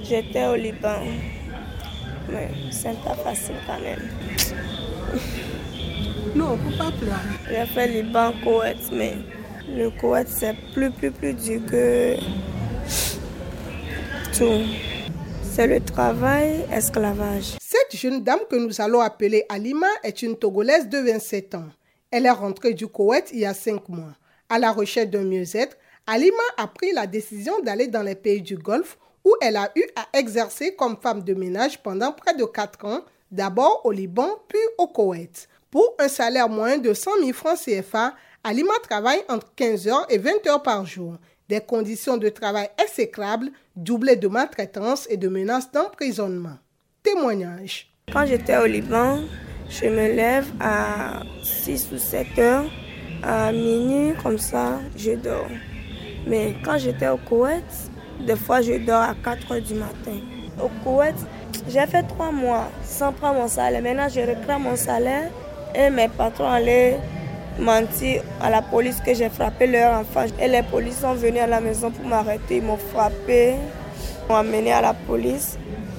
J'étais au Liban, mais c'est pas facile quand même. Non, il ne faut pas pleurer. J'ai fait Liban, Koweït, mais le Koweït c'est plus dur que tout. C'est le travail, esclavage. Cette jeune dame que nous allons appeler Halima est une Togolaise de 27 ans. Elle est rentrée du Koweït il y a 5 mois. À la recherche d'un mieux-être, Halima a pris la décision d'aller dans les pays du Golfe où elle a eu à exercer comme femme de ménage pendant près de 4 ans, d'abord au Liban puis au Koweït. Pour un salaire moyen de 100 000 francs CFA, Halima travaille entre 15 heures et 20 heures par jour. Des conditions de travail exécrables, doublées de maltraitance et de menaces d'emprisonnement. Témoignage. Quand j'étais au Liban, je me lève à 6 ou 7 heures. À minuit, comme ça, je dors. Mais quand j'étais au Koweït, des fois, je dors à 4 heures du matin. Au Koweït, j'ai fait 3 mois sans prendre mon salaire. Maintenant, je réclame mon salaire et mes patrons allaient mentir à la police que j'ai frappé leur enfant. Et les policiers sont venus à la maison pour m'arrêter. Ils m'ont frappé, ils m'ont amené à la police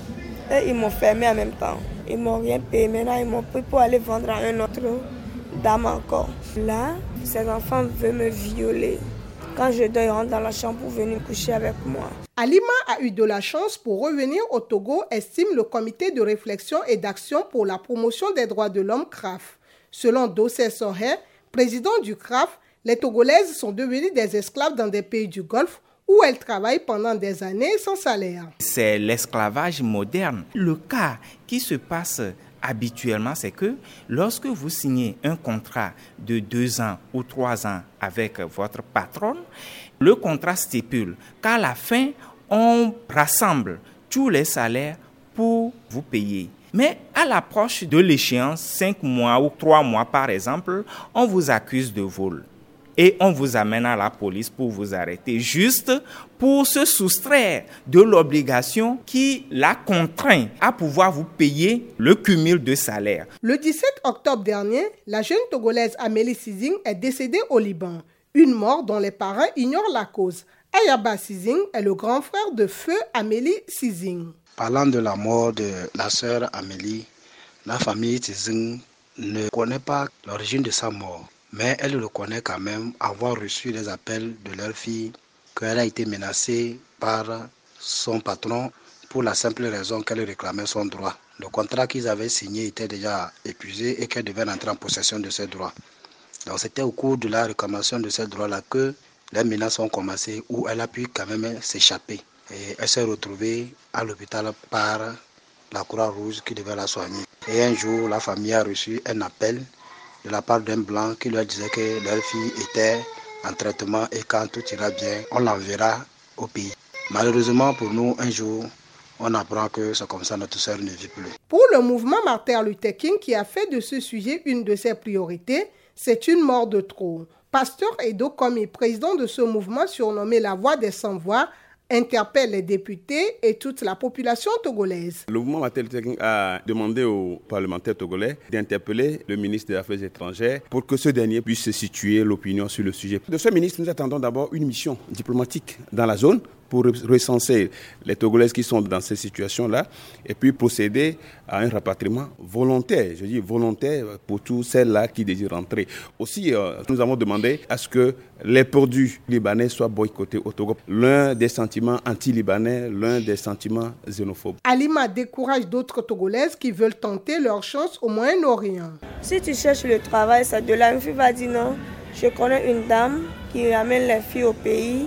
et ils m'ont fermé en même temps. Ils m'ont rien payé. Maintenant, ils m'ont pris pour aller vendre à un autre dame encore. Là, ces enfants veulent me violer. Quand je dors, ils rentrent dans la chambre pour venir coucher avec moi. Halima a eu de la chance pour revenir au Togo, estime le comité de réflexion et d'action pour la promotion des droits de l'homme CRAF. Selon Dossé Soher, président du CRAF, les Togolaises sont devenues des esclaves dans des pays du Golfe où elles travaillent pendant des années sans salaire. C'est l'esclavage moderne. Le cas qui se passe habituellement, c'est que lorsque vous signez un contrat de 2 ans ou 3 ans avec votre patronne, le contrat stipule qu'à la fin, on rassemble tous les salaires pour vous payer. Mais à l'approche de l'échéance, 5 mois ou 3 mois par exemple, on vous accuse de vol. Et on vous amène à la police pour vous arrêter, juste pour se soustraire de l'obligation qui la contraint à pouvoir vous payer le cumul de salaire. Le 17 octobre dernier, la jeune Togolaise Amélie Sizing est décédée au Liban. Une mort dont les parents ignorent la cause. Ayaba Sizing est le grand frère de feu Amélie Sizing. Parlant de la mort de la sœur Amélie, la famille Sizing ne connaît pas l'origine de sa mort. Mais elle reconnaît quand même avoir reçu des appels de leur fille qu'elle a été menacée par son patron pour la simple raison qu'elle réclamait son droit. Le contrat qu'ils avaient signé était déjà épuisé et qu'elle devait entrer en possession de ses droits. Donc c'était au cours de la réclamation de ces droits-là que les menaces ont commencé, où elle a pu quand même s'échapper. Et elle s'est retrouvée à l'hôpital par la Croix-Rouge qui devait la soigner. Et un jour, la famille a reçu un appel de la part d'un blanc qui leur disait que leur fille était en traitement et quand tout ira bien, on l'enverra au pays. Malheureusement pour nous, un jour, on apprend que c'est comme ça, notre sœur ne vit plus. Pour le mouvement Martin Luther King qui a fait de ce sujet une de ses priorités, c'est une mort de trop. Pasteur Edo Komi, président de ce mouvement surnommé la Voix des sans-voix, interpelle les députés et toute la population togolaise. Le mouvement Martin Luther King a demandé aux parlementaires togolais d'interpeller le ministre des Affaires étrangères pour que ce dernier puisse se situer l'opinion sur le sujet. De ce ministre, nous attendons d'abord une mission diplomatique dans la zone pour recenser les Togolaises qui sont dans cette situation-là et puis procéder à un rapatriement volontaire. Je dis volontaire pour toutes celles-là qui désirent rentrer. Aussi, nous avons demandé à ce que les produits libanais soient boycottés au Togo. L'un des sentiments anti-libanais, l'un des sentiments xénophobes. Halima décourage d'autres Togolaises qui veulent tenter leur chance au Moyen-Orient. Si tu cherches le travail, c'est de là. Une fille va dire non. Je connais une dame qui amène les filles au pays.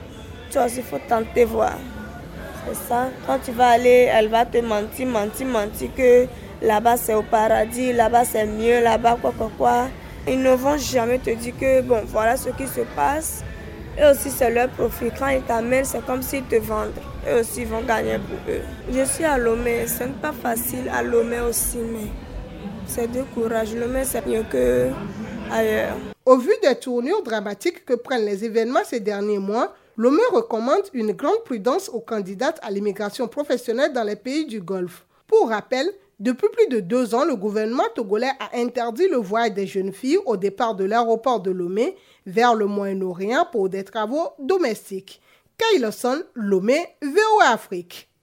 Toi aussi, il faut tenter voir. C'est ça. Quand tu vas aller, elle va te mentir que là-bas c'est au paradis, là-bas c'est mieux, là-bas quoi. Ils ne vont jamais te dire que bon, voilà ce qui se passe. Et aussi, c'est leur profit. Quand ils t'amènent, c'est comme s'ils te vendent. Eux aussi, ils vont gagner pour eux. Je suis à Lomé. Ce n'est pas facile à Lomé aussi, mais c'est de courage. Lomé, c'est mieux qu'ailleurs. Au vu des tournures dramatiques que prennent les événements ces derniers mois, Lomé recommande une grande prudence aux candidates à l'immigration professionnelle dans les pays du Golfe. Pour rappel, depuis plus de 2 ans, le gouvernement togolais a interdit le voyage des jeunes filles au départ de l'aéroport de Lomé vers le Moyen-Orient pour des travaux domestiques. Kayla Son, Lomé, VOA Afrique.